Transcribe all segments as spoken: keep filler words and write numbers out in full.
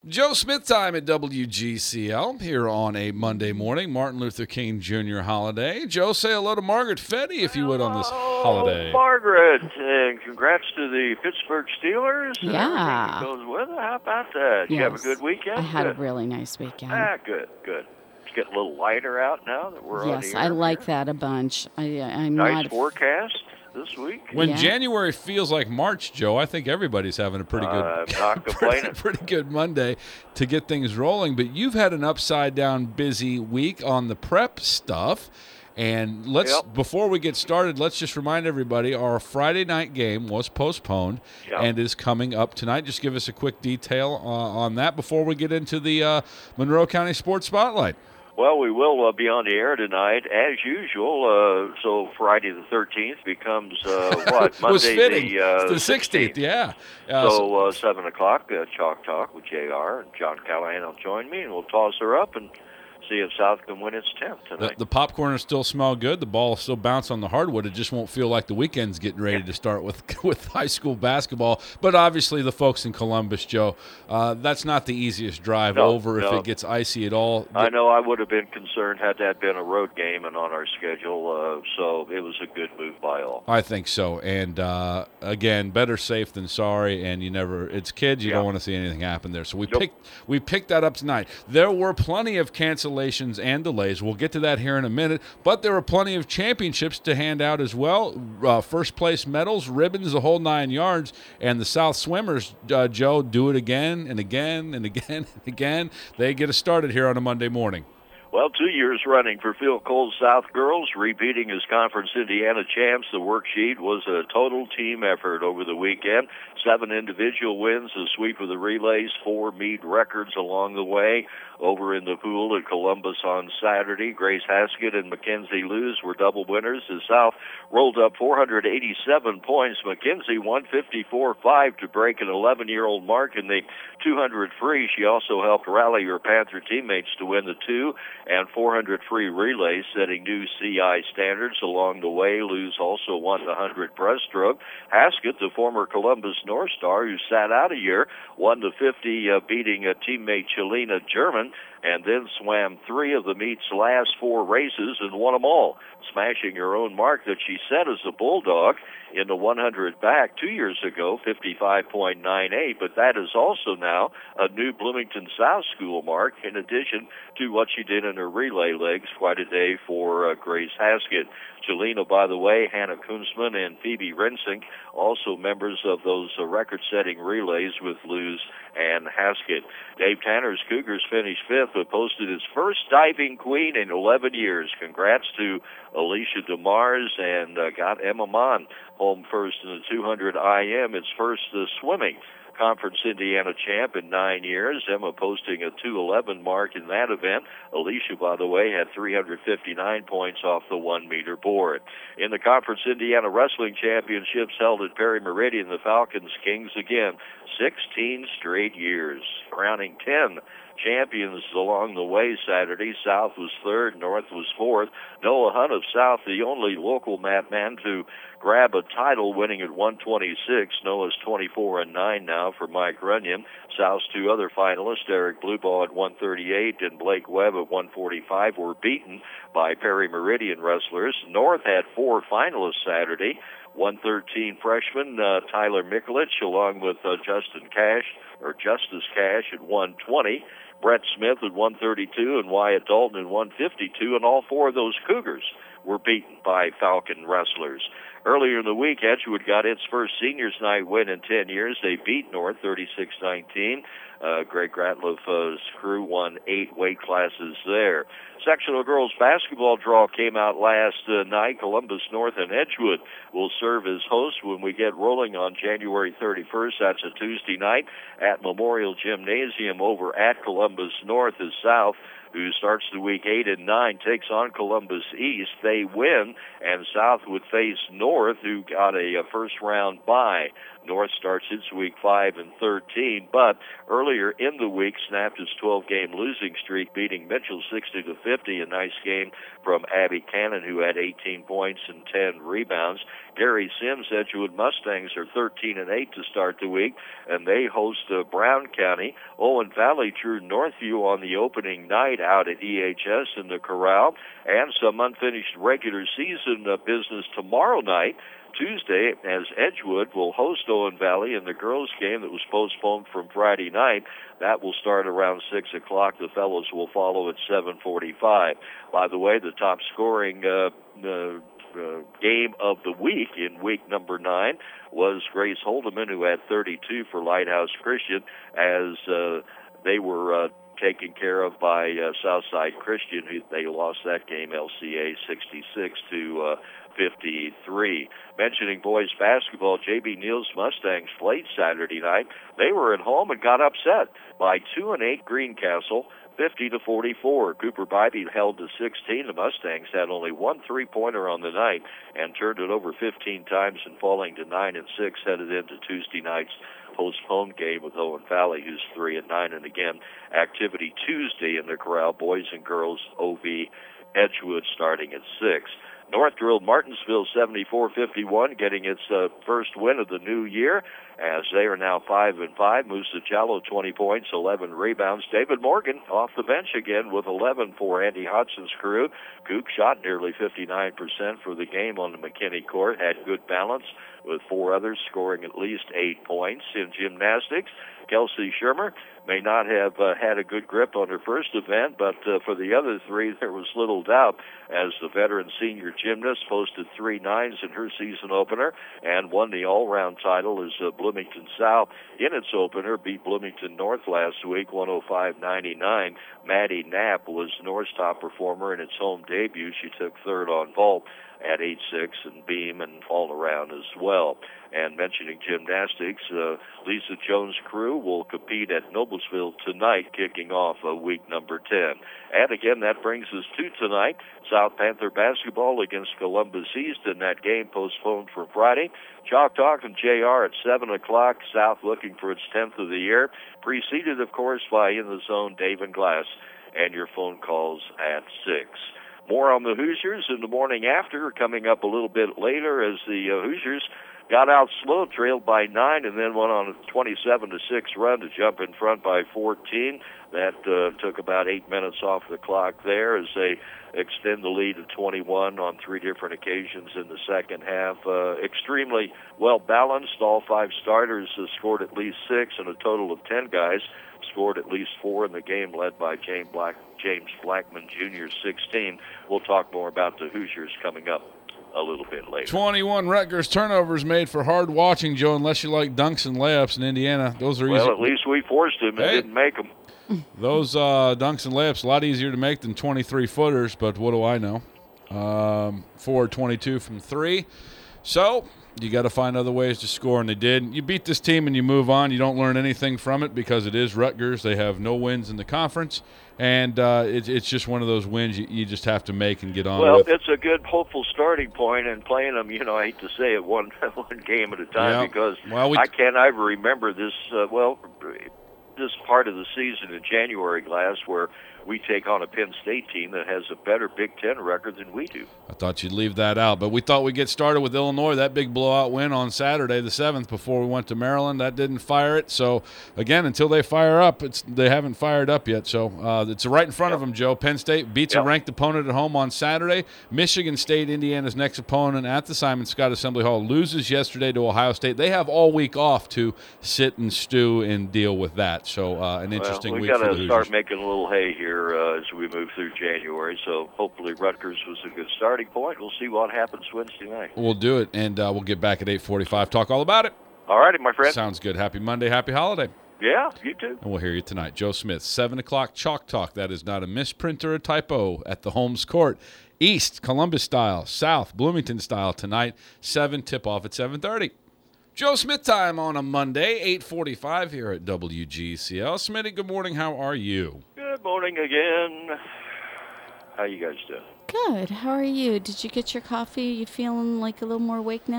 Joe Smith time at W G C L here on a Monday morning, Martin Luther King Junior holiday. Joe, say hello to Margaret Fetty, if you would, on this holiday. Oh, Margaret, and congrats to the Pittsburgh Steelers. And Yeah. everything that goes with it. How about that? Did Yes. you have a good weekend? I had good. a really nice weekend. Ah, good, good. It's getting a little lighter out now that we're on the Yes, air I like here. that a bunch. I, I'm Nice not. forecast this week. When Yeah. January feels like March, Joe, I think everybody's having a pretty good, Uh, I'm not complaining. pretty, pretty good Monday to get things rolling. But you've had an upside-down busy week on the prep stuff. And let's Yep. before we get started, let's just remind everybody our Friday night game was postponed Yep. and is coming up tonight. Just give us a quick detail uh, on that before we get into the uh, Monroe County Sports Spotlight. Well, we will uh, be on the air tonight, as usual. Uh, so Friday the thirteenth becomes, uh, what, It was Monday fitting. the, uh, It's the sixteenth, yeah. Uh, So uh, seven o'clock, uh, Chalk Talk with J R, and John Callahan will join me, and we'll toss her up and see if South can win its tenth The, tonight. the popcorn will still smell good. The ball will still bounce on the hardwood. It just won't feel like the weekend's getting ready to start with with high school basketball. But obviously, the folks in Columbus, Joe, uh, that's not the easiest drive No, over if no. it gets icy at all. I know I would have been concerned had that been a road game and on our schedule, uh, so it was a good move by all. I think so. And uh, again, better safe than sorry. And you never, it's kids. You Yeah. don't want to see anything happen there. So we Nope. picked we picked that up tonight. There were plenty of cancellations and delays. We'll get to that here in a minute. But there were plenty of championships to hand out as well. Uh, first place medals, ribbons, the whole nine yards. And the South Swimmers, uh, Joe, do it again and again and again and again. They get us started here on a Monday morning. Well, two years running for Phil Cole's South girls, repeating as Conference Indiana champs. The worksheet was a total team effort over the weekend. Seven individual wins, a sweep of the relays, four meet records along the way. Over in the pool at Columbus on Saturday, Grace Haskett and Mackenzie Lewis were double winners as South rolled up four hundred eighty-seven points. Mackenzie one fifty-four five to break an eleven-year-old mark in the two hundred free. She also helped rally her Panther teammates to win the two and four hundred free relays, setting new C I standards along the way. Lewis also won the one hundred breaststroke. Haskett, the former Columbus North Star who sat out a year, won the fifty, uh, beating a teammate Chelina German, and then swam three of the meet's last four races and won them all, smashing her own mark that she set as a Bulldog in the one hundred back two years ago, fifty-five point nine eight, but that is also now a new Bloomington South School mark, in addition to what she did in her relay legs. Quite a day for uh, Grace Haskett. Jelena, by the way, Hannah Kunzman and Phoebe Rensink, also members of those uh, record-setting relays with Luz and Haskett. Dave Tanner's Cougars finished fifth, but posted his first diving queen in eleven years. Congrats to Alicia DeMars, and uh, got Emma Mon home first in the two hundred I M. It's first uh, swimming Conference Indiana champ in nine years. Emma posting a two eleven mark in that event. Alicia, by the way, had three hundred fifty-nine points off the one-meter board. In the Conference Indiana Wrestling Championships held at Perry Meridian, the Falcons Kings again, sixteen straight years, crowning ten champions along the way Saturday. South was third, North was fourth. Noah Hunt of South, the only local mat man to grab a title, winning at one twenty-six. Noah's twenty-four and nine now for Mike Runyon. South's two other finalists, Eric Blueball at one thirty-eight and Blake Webb at one forty-five, were beaten by Perry Meridian wrestlers. North had four finalists Saturday. one thirteen freshman uh, Tyler Mikulich, along with uh, Justin Cash, or Justice Cash at one twenty. Brett Smith at one thirty-two and Wyatt Dalton at one fifty-two, and all four of those Cougars were beaten by Falcon wrestlers. Earlier in the week, Edgewood got its first seniors night win in ten years. They beat North thirty-six nineteen. Uh, Greg Ratliff's crew won eight weight classes there. Sectional girls basketball draw came out last uh, night. Columbus North and Edgewood will serve as hosts when we get rolling on January thirty-first. That's a Tuesday night at Memorial Gymnasium. Over at Columbus North is South, who starts the week eight and nine, takes on Columbus East. They win, and South would face North, who got a, a first-round bye. North starts its week five and thirteen, but earlier in the week snapped its twelve-game losing streak, beating Mitchell sixty to fifty. A nice game from Abby Cannon, who had eighteen points and ten rebounds. Gary Sims, Edgewood Mustangs are thirteen and eight to start the week, and they host uh, Brown County. Owen Valley drew Northview on the opening night out at E H S in the Corral, and some unfinished regular season uh, business tomorrow night, Tuesday, as Edgewood will host Owen Valley in the girls' game that was postponed from Friday night. That will start around six o'clock. The fellows will follow at seven forty-five. By the way, the top scoring uh, uh, uh, game of the week in week number nine was Grace Holdeman, who had thirty-two for Lighthouse Christian, as uh, they were uh, taken care of by uh, Southside Christian, who they lost that game L C A sixty-six to uh, fifty-three. Mentioning boys basketball, J B Neal's Mustangs played Saturday night. They were at home and got upset by two and eight Greencastle, fifty to forty-four. Cooper Bybee held to sixteen. The Mustangs had only one three-pointer on the night and turned it over fifteen times, and falling to nine and six headed into Tuesday night's postponed game with Owen Valley, who's three and nine. And again, activity Tuesday in the Corral, boys and girls, O V Edgewood starting at six. North drilled Martinsville seventy-four fifty-one, getting its uh, first win of the new year, as they are now five and five. Musa Jallo, twenty points, eleven rebounds. David Morgan off the bench again with eleven for Andy Hodson's crew. Coop shot nearly fifty-nine percent for the game on the McKinney court, had good balance with four others scoring at least eight points. In gymnastics, Kelsey Shermer may not have uh, had a good grip on her first event, but uh, for the other three, there was little doubt, as the veteran senior gymnast posted three nines in her season opener and won the all-round title, as uh, Bloomington South, in its opener, beat Bloomington North last week, one oh five ninety-nine. Maddie Knapp was North's top performer in its home debut. She took third on vault at eight six and beam and all around as well. And mentioning gymnastics, uh, Lisa Jones' crew will compete at Noblesville tonight, kicking off uh, week number ten. And again, that brings us to tonight. South Panther basketball against Columbus East, and that game postponed for Friday. Chalk Talk and J R at seven o'clock. South looking for its tenth of the year, preceded, of course, by In the Zone, Dave and Glass, and your phone calls at six. More on the Hoosiers in the morning after, coming up a little bit later, as the uh, Hoosiers got out slow, trailed by nine, and then went on a twenty-seven to six run to jump in front by fourteen. That uh, took about eight minutes off the clock there, as they extend the lead to twenty-one on three different occasions in the second half. Uh, extremely well-balanced. All five starters uh, scored at least six, and a total of ten guys scored at least four in the game, led by James Black, James Blackman Junior, sixteen. We'll talk more about the Hoosiers coming up a little bit later. twenty-one Rutgers turnovers made for hard watching, Joe, unless you like dunks and layups in Indiana. Those are well, easy. Well, at least we forced him and hey. didn't make them. Those uh, dunks and layups, a lot easier to make than twenty-three footers, but what do I know? Um, four twenty-two from three. So you got to find other ways to score, and they did. You beat this team and you move on. You don't learn anything from it because it is Rutgers. They have no wins in the conference, and uh, it, it's just one of those wins you, you just have to make and get on well, with. Well, it's a good, hopeful starting point, and playing them, you know, I hate to say it, one one game at a time, yeah. because well, we, I can't ever remember this, uh, well, this part of the season in January, Glass, where we take on a Penn State team that has a better Big Ten record than we do. I thought you'd leave that out, but we thought we'd get started with Illinois. That big blowout win on Saturday, the seventh, before we went to Maryland. That didn't fire it. So, again, until they fire up, it's they haven't fired up yet. So, uh, it's right in front yep. of them, Joe. Penn State beats yep. a ranked opponent at home on Saturday. Michigan State, Indiana's next opponent at the Simon Scott Assembly Hall, loses yesterday to Ohio State. They have all week off to sit and stew and deal with that. So, uh, an interesting well, we week for the gotta Hoosiers. start making a little hay here uh, as we move through January. So, hopefully, Rutgers was a good starting point. We'll see what happens Wednesday night. We'll do it, and uh, we'll get back at eight forty-five. Talk all about it. All righty, my friend. Sounds good. Happy Monday. Happy holiday. Yeah, you too. And we'll hear you tonight. Joe Smith, seven o'clock Chalk Talk. That is not a misprint or a typo at the Holmes Court. East, Columbus style. South, Bloomington style tonight. seven, tip-off at seven thirty. Joe Smith time on a Monday, eight forty-five here at W G C L. Smitty, good morning. How are you? Good morning again. How you guys doing? Good. How are you? Did you get your coffee? You feeling like a little more awake now?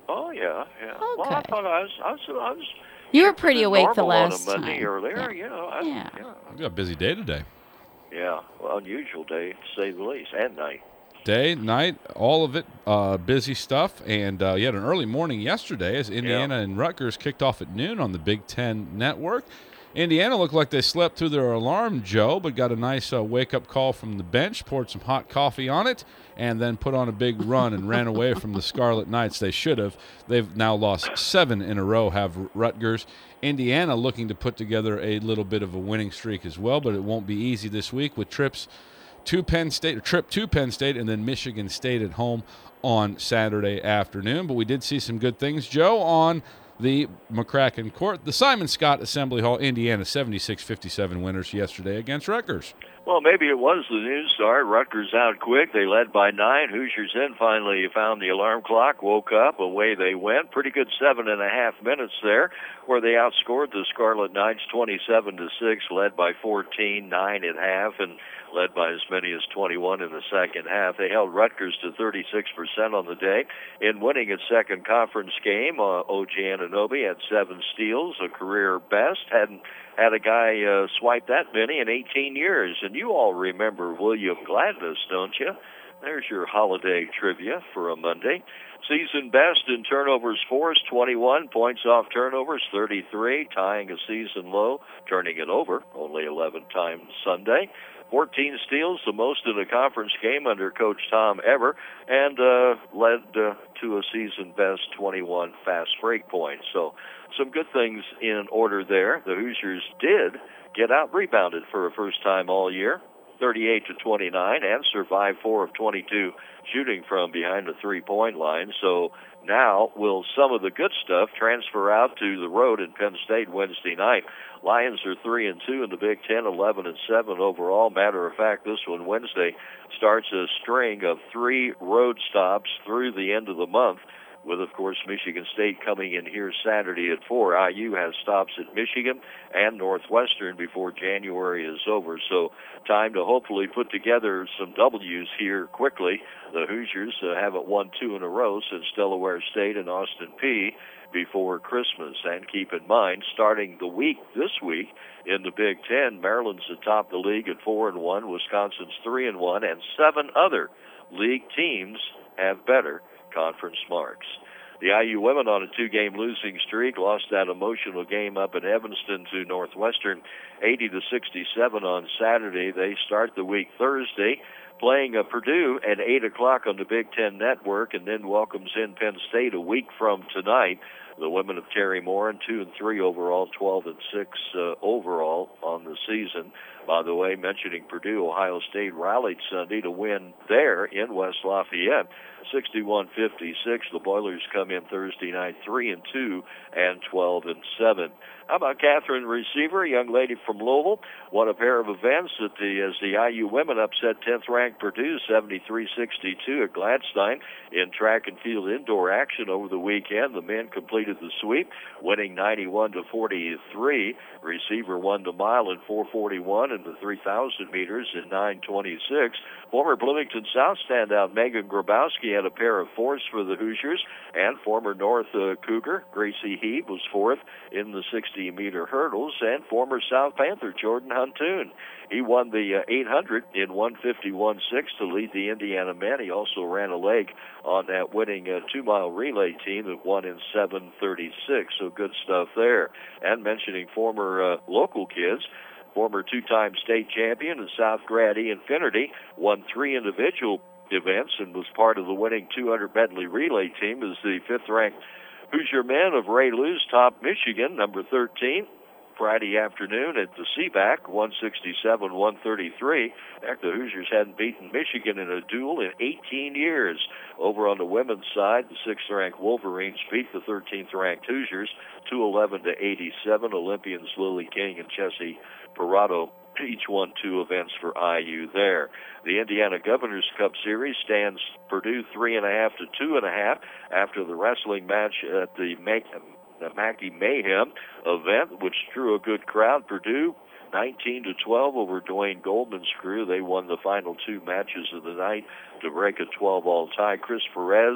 Oh yeah, yeah. Well, I Okay. thought I was, I was, I was. You were chipper pretty than awake the normal last on a Monday time. earlier. Yeah. You know. I, Yeah. yeah. We got a busy day today. Yeah. Well, unusual day to say the least, and night. Day, night, all of it, uh, busy stuff. And uh, you had an early morning yesterday as Indiana Yeah. and Rutgers kicked off at noon on the Big Ten Network. Indiana looked like they slept through their alarm, Joe, but got a nice uh, wake-up call from the bench, poured some hot coffee on it, and then put on a big run and ran away from the Scarlet Knights. They should have. They've now lost seven in a row, have Rutgers. Indiana looking to put together a little bit of a winning streak as well, but it won't be easy this week with trips to Penn State, a trip to Penn State, and then Michigan State at home on Saturday afternoon. But we did see some good things, Joe, on the McCracken Court. The Simon Scott Assembly Hall, Indiana, seventy-six fifty-seven winners yesterday against Rutgers. Well, maybe it was the news start. Rutgers out quick. They led by nine. Hoosiers in finally found the alarm clock, woke up, away they went. Pretty good seven and a half minutes there, where they outscored the Scarlet Knights twenty-seven to six, led by fourteen, nine at half, and led by as many as twenty-one in the second half. They held Rutgers to thirty-six percent on the day in winning its second conference game. Uh, O G Anunoby had seven steals, a career best. Hadn't had a guy uh, swipe that many in eighteen years. And you all remember William Gladness, don't you? There's your holiday trivia for a Monday. Season best in turnovers forced, twenty-one. Points off turnovers, thirty-three. Tying a season low, turning it over only eleven times Sunday. fourteen steals, the most in a conference game under Coach Tom Ever, and uh, led uh, to a season best twenty-one fast break points. So some good things in order there. The Hoosiers did get out-rebounded for a first time all year, thirty-eight to twenty-nine, and survived four of twenty-two shooting from behind the three-point line. So now will some of the good stuff transfer out to the road in Penn State Wednesday night? Lions are three and two in the Big Ten, eleven and seven overall. Matter of fact, this one Wednesday starts a string of three road stops through the end of the month, with, of course, Michigan State coming in here Saturday at four. I U has stops at Michigan and Northwestern before January is over. So time to hopefully put together some W's here quickly. The Hoosiers uh, haven't won two in a row since Delaware State and Austin Peay before Christmas. And keep in mind, starting the week this week in the Big Ten, Maryland's atop the league at four and one, Wisconsin's three and one, and seven other league teams have better conference marks. The I U women on a two-game losing streak lost that emotional game up in Evanston to Northwestern, eighty to sixty-seven on Saturday. They start the week Thursday, playing uh, Purdue at eight o'clock on the Big Ten Network, and then welcomes in Penn State a week from tonight. The women of Terry Morin, two and three overall, twelve and six uh, overall on the season. By the way, mentioning Purdue, Ohio State rallied Sunday to win there in West Lafayette, sixty-one fifty-six. The Boilers come in Thursday night, three and two and twelve and seven. How about Catherine Receiver, a young lady from Louisville? Won a pair of events at the, as the I U women upset tenth-ranked Purdue, seventy-three sixty-two at Gladstein in track and field indoor action over the weekend. The men completed the sweep, winning ninety-one to forty-three. Receiver won the mile in four forty-one and the three thousand meters in nine twenty-six. Former Bloomington South standout Megan Grabowski had a pair of fours for the Hoosiers, and former North uh, Cougar Gracie Heeb was fourth in the sixty-meter hurdles, and former South Panther Jordan Huntoon. He won the uh, eight hundred in one fifty-one six to lead the Indiana men. He also ran a leg on that winning uh, two-mile relay team that won in seven thirty-six, so good stuff there. And mentioning former uh, local kids, former two-time state champion and South grad Ian Finnerty won three individual events and was part of the winning two hundred medley relay team as the fifth-ranked Hoosier men of Ray Lew's top Michigan, number thirteen, Friday afternoon at the C B A C, one sixty-seven one thirty-three. Heck, the Hoosiers hadn't beaten Michigan in a duel in eighteen years. Over on the women's side, the sixth-ranked Wolverines beat the thirteenth-ranked Hoosiers, two eleven to eighty-seven. Olympians Lily King and Chessie Parado each won two events for I U there. The Indiana Governors Cup Series stands Purdue three and a half to two and a half after the wrestling match at the Mac- the Mackey Mayhem event, which drew a good crowd. Purdue nineteen to twelve over Dwayne Goldman's crew. They won the final two matches of the night to break a twelve-all tie. Chris Perez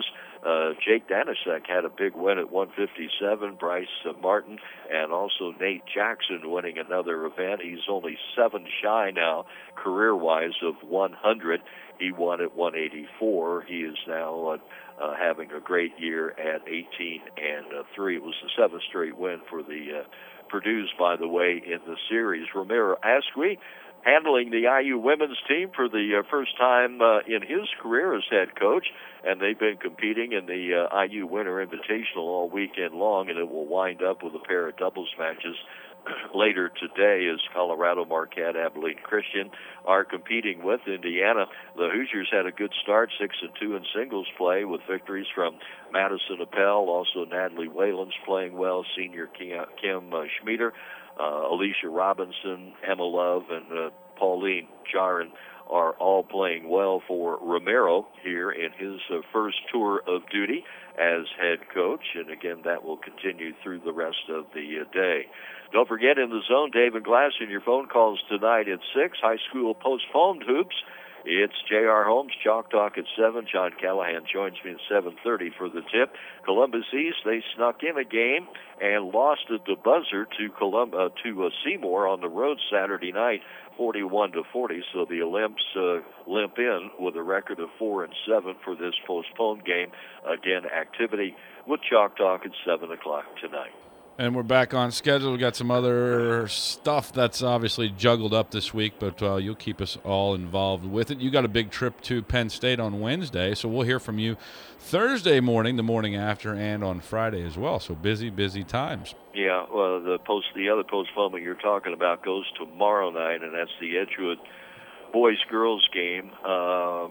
Uh, Jake Danishek had a big win at one fifty-seven. Bryce uh, Martin and also Nate Jackson winning another event. He's only seven shy now, career-wise, of one hundred. He won at one eighty-four. He is now uh, uh, having a great year at eighteen and three. It was the seventh straight win for the uh, Purdue's, by the way, in the series. Romero Asqui handling the I U women's team for the uh, first time uh, in his career as head coach, and they've been competing in the uh, I U Winter Invitational all weekend long, and it will wind up with a pair of doubles matches later today as Colorado Marquette, Abilene Christian are competing with Indiana. The Hoosiers had a good start, six and two in singles play with victories from Madison Appel, also Natalie Whalens playing well, senior Kim uh, Schmieder, uh, Alicia Robinson, Emma Love, and uh, Pauline Jarin are all playing well for Romero here in his uh, first tour of duty as head coach, and again, that will continue through the rest of the uh, day. Don't forget, in the zone, David Glass in your phone calls tonight at six. High school postponed hoops. It's J R. Holmes, Chalk Talk at seven. John Callahan joins me at seven thirty for the tip. Columbus East, they snuck in a game and lost at the buzzer to Colum- uh, to uh, Seymour on the road Saturday night, forty-one to forty. So the Olymps uh, limp in with a record of four and seven for this postponed game. Again, activity with Chalk Talk at seven o'clock tonight. And we're back on schedule. We got some other stuff that's obviously juggled up this week, but uh, you'll keep us all involved with it. You got a big trip to Penn State on Wednesday, so we'll hear from you Thursday morning, the morning after, and on Friday as well. So busy, busy times. Yeah, well, the post, the other postponement you're talking about goes tomorrow night, and that's the Edgewood boys-girls game. Uh,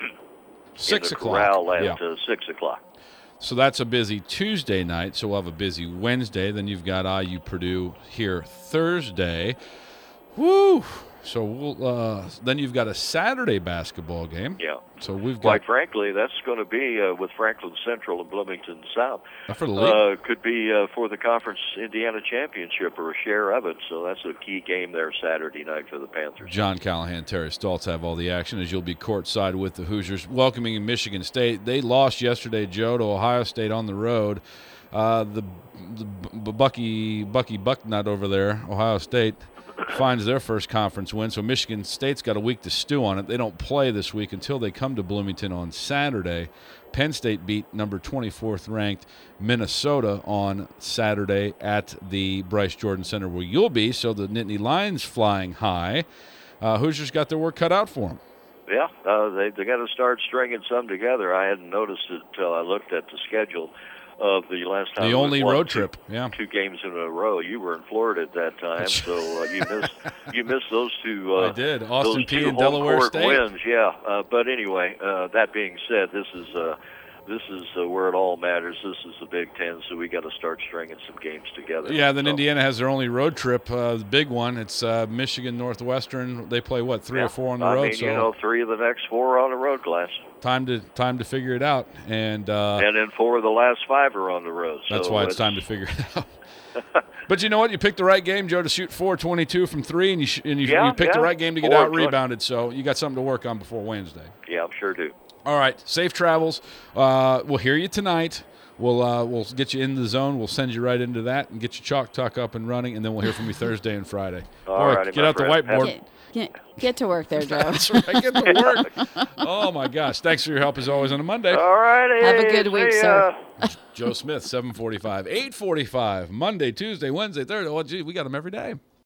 six in the o'clock. Corral at yeah. uh, six o'clock. So that's a busy Tuesday night, so we'll have a busy Wednesday. Then you've got I U Purdue here Thursday. Woo! So we'll, uh, then you've got a Saturday basketball game. Yeah. So we've got. Quite frankly, that's going to be uh, with Franklin Central and Bloomington South. For the league. Uh, could be uh, for the Conference Indiana Championship or a share of it. So that's a key game there Saturday night for the Panthers. John Callahan, Terry Stoltz have all the action as you'll be courtside with the Hoosiers welcoming in Michigan State. They lost yesterday, Joe, to Ohio State on the road. Uh, the, the Bucky Bucky Bucknut over there, Ohio State, finds their first conference win. So Michigan State's got a week to stew on it. They don't play this week until they come to Bloomington on Saturday. Penn State beat number twenty-fourth ranked Minnesota on Saturday at the Bryce Jordan Center where you'll be. So the Nittany Lions flying high. Uh, Hoosiers got their work cut out for them. Yeah, uh, they they got to start stringing some together. I hadn't noticed it until I looked at the schedule of the last time. The only won road two, trip, yeah. Two games in a row. You were in Florida at that time, so uh, you missed you missed those two. Uh, I did. Austin those P two and home Delaware court State wins. Yeah, uh, but anyway, uh, that being said, this is uh, this is uh, where it all matters. This is the Big Ten, so we got to start stringing some games together. Yeah, then so. Indiana has their only road trip, uh, the big one. It's uh, Michigan Northwestern. They play what three yeah. or four on the I road. mean, so you know, three of the next four on the road, Glass. Time to time to figure it out, and uh, and then four of the last five are on the road. So that's why it's, it's time to figure it out. But you know what? You picked the right game, Joe, to shoot four twenty-two from three, and you sh- and you, yeah, you picked yeah. the right game to get Four, out rebounded. So you got something to work on before Wednesday. Yeah, I'm sure do. All right, safe travels. Uh, we'll hear you tonight. We'll uh, we'll get you in the zone. We'll send you right into that and get your Chalk Talk up and running, and then we'll hear from you Thursday and Friday. All All right, righty, get my out friend. the whiteboard. Get, get, get to work there, Joe. That's right. Get to work. Oh, my gosh. Thanks for your help, as always, on a Monday. All righty. Have a good week, See sir. ya. Joe Smith, seven forty-five, eight forty-five, Monday, Tuesday, Wednesday, Thursday. Oh, gee, we got them every day.